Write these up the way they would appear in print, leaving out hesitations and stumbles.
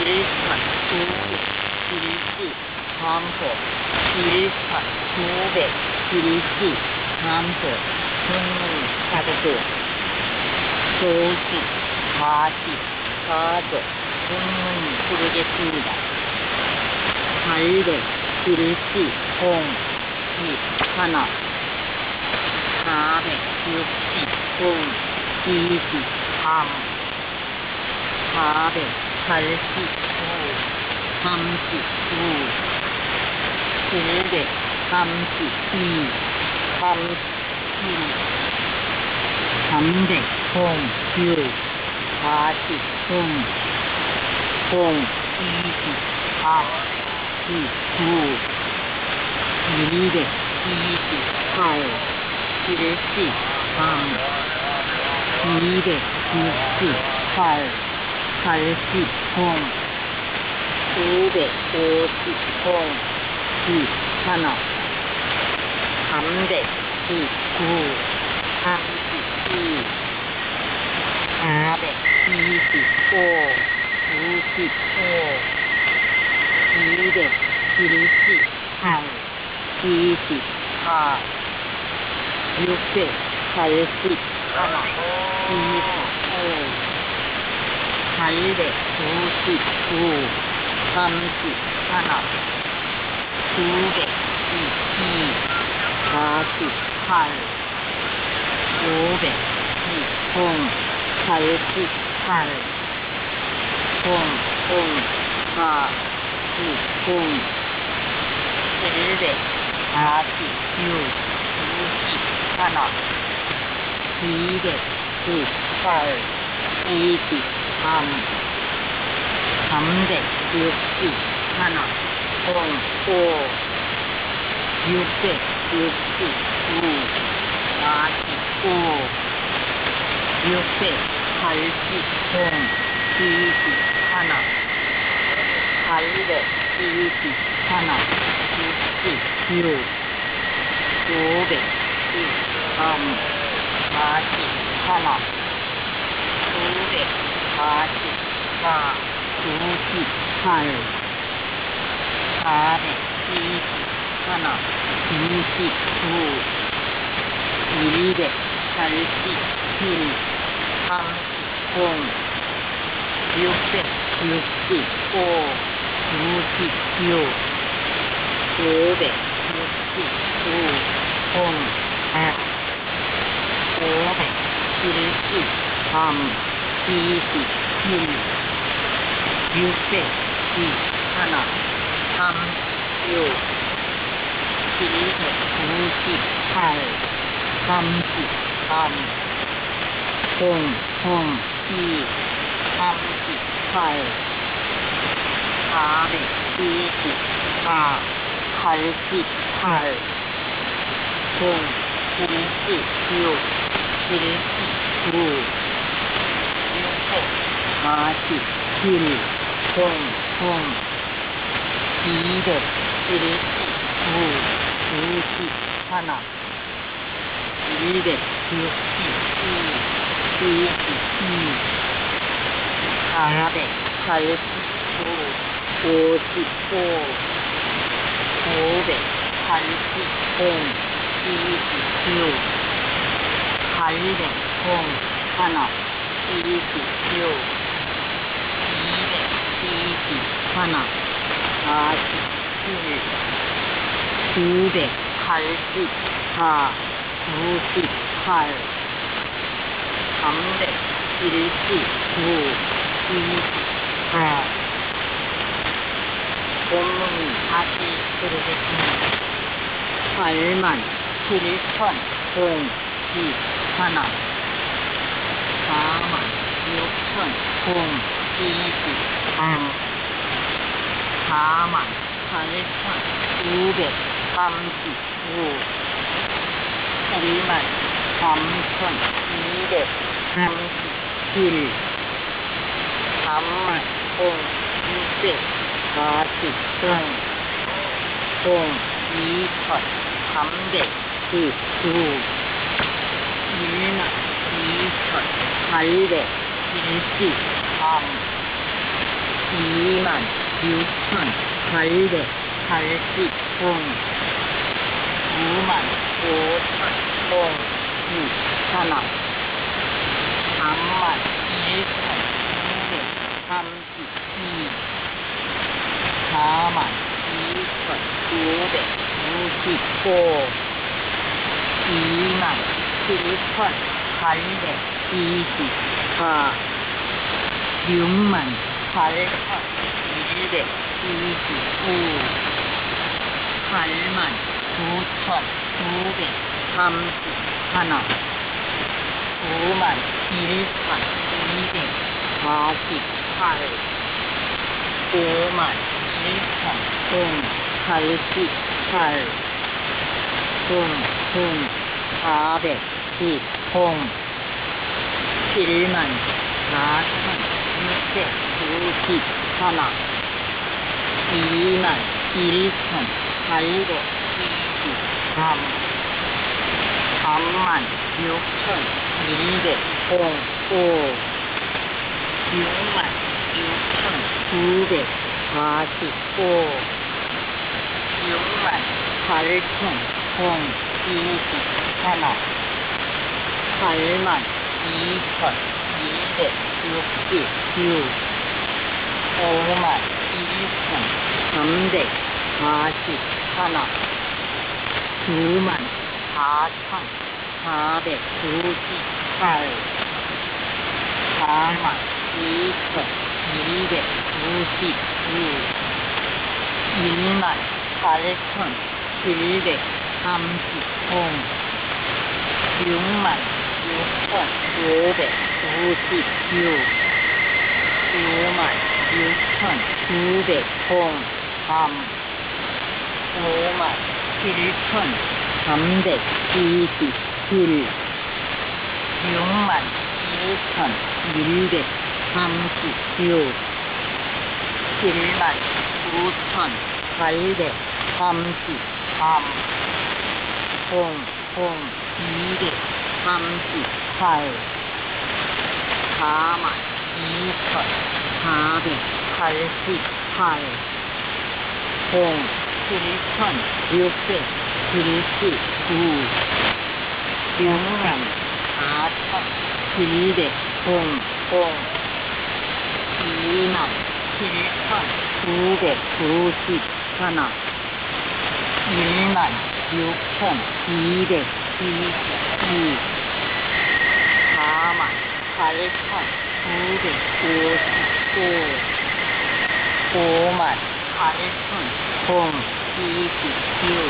1,973호, 승문사도도, 조직 44조, 승문 부르겠습니다. 870, 하나, 460, 23, 489, 39, 932, 37, 300, 6, 40, 24, 19, 228, 73, 268, 80, 950, 하나, 319, 32, 425, 95, 278, 24, 680, 899, 31, 902, 48, 510, 88, 004, 746, 91, 218, 23, 361, 05, 669, 45, 680, 21, 821, 66, 513, 41, 944, 98, 421, 99, 187, 30, 665, 96, 569, 100, 573, 21, 610, 36, 798, 33, 002, 38, 424, 88, 076, 79, 647, 279, 91, 169, 22, 489, 55, 580, 26, 800, 1, 26, 220, 47, 984, 98, 379, 24. 본문이 다시 들으겠습니다. 8만 7천 01, 4만 6천 023, 4만 8천 935, 1만 3천 237, 3만 643, 2천 319, 1만 2천 873, 26,880원 95,006원 31,932 42,995 27,824 68,125 89,931 91,248 51,088 410 74,691 21,823 36,105 66,945 68,021 82,266 51,341 94,498 42,299 18,730 66,596 56,903 57,327 61,136 79,833 238 42,488 7,679 64,700 27,991 16,222 48,955 58,026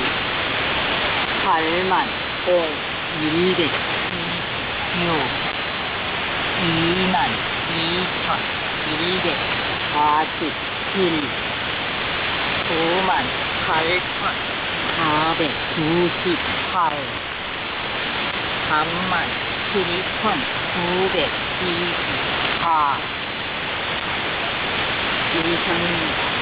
80,126 22,247 98,498 37,924 1,000